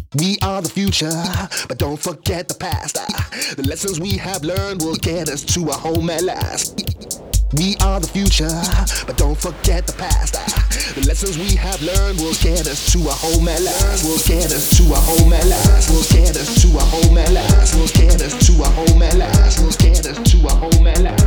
We are the future, but don't forget the past. The lessons we have learned will get us to a home at last. We are the future, but don't forget the past. The lessons we have learned will get us to a home at last. Will get us to a home at last. Will get us to a home at last. Will get us to a home at last. Will get us to a home at last.